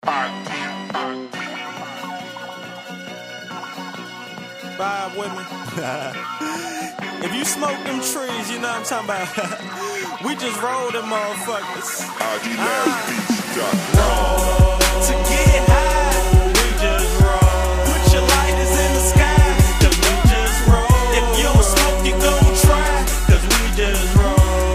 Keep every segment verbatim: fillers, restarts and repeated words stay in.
Vibe with me. If you smoke them trees, you know what I'm talking about. We just roll them motherfuckers. Uh, to get high, we just roll. Put your lighters in the sky, cause we just roll. If you don't smoke, you gon' try, cause we just roll.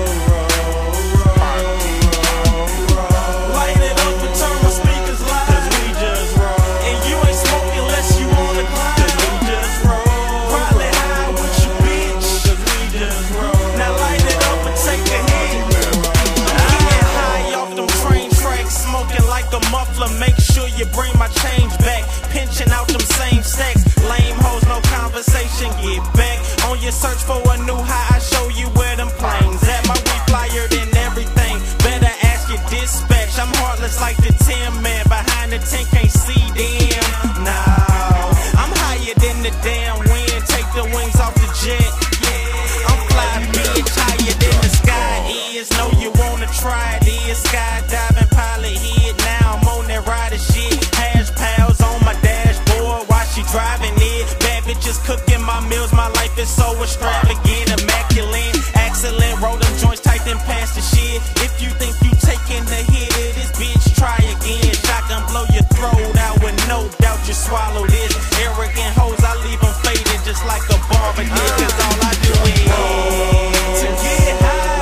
Make sure you bring my change back. Pinching out them same stacks. Lame hoes, no conversation. Get back on your search for a new high. I show you where them planes at. My weed flyer than everything. Better ask your dispatch. I'm heartless like the Tin Man. Behind the tent can't see them. No, I'm higher than the damn wind. Take the wings off the jet. Yeah, I'm fly bitch. Higher than the sky is. Know you wanna try it. Is skydiving pilot head now. Rider shit, hash pals on my dashboard while she driving it. Bad bitches cooking my meals, my life is so extravagant, immaculate, excellent. Roll them joints tight then pass the shit. If you think you taking the hit of this bitch, try again. Shotgun blow your throat out with no doubt you swallow this. Arrogant hoes, I leave them faded just like a barbecue. Cause all I do is to get high.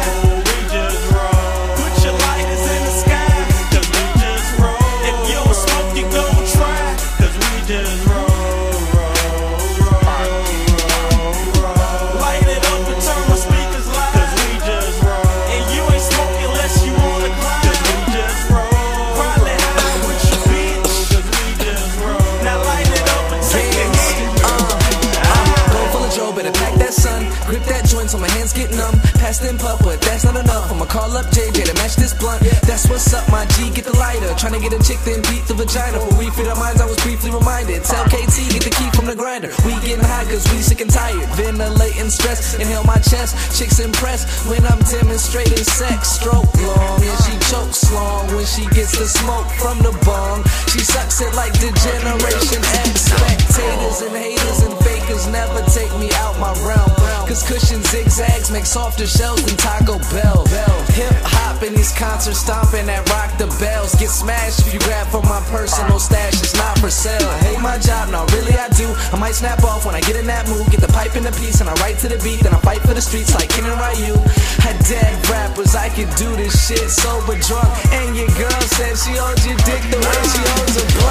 Grip that joint so my hands get numb. Pass them pup, but that's not enough. I'ma call up J J to match this blunt. That's what's up, my G, get the lighter. Tryna get a chick, then beat the vagina. For we feed our minds, I was briefly reminded. Tell K T, get the key from the grinder. We getting high cause we sick and tired. Ventilating stress, inhale my chest. Chicks impressed when I'm demonstrating sex. Stroke long, and she chokes long when she gets the smoke from the bong. She sucks it like the Generation X. Spectators and haters and fakers never take me out my realm. Cause cushion zigzags make softer shells than Taco Bell. Hip hop in these concerts, stomping at Rock the Bells. Get smashed if you grab from my personal stash, it's not for sale. I hate my job, no really I do. I might snap off when I get in that mood. Get the pipe in the piece and I write to the beat. Then I fight for the streets like Ken and Ryu. I dead rappers, I could do this shit sober drunk. And your girl said she holds your dick the way she holds a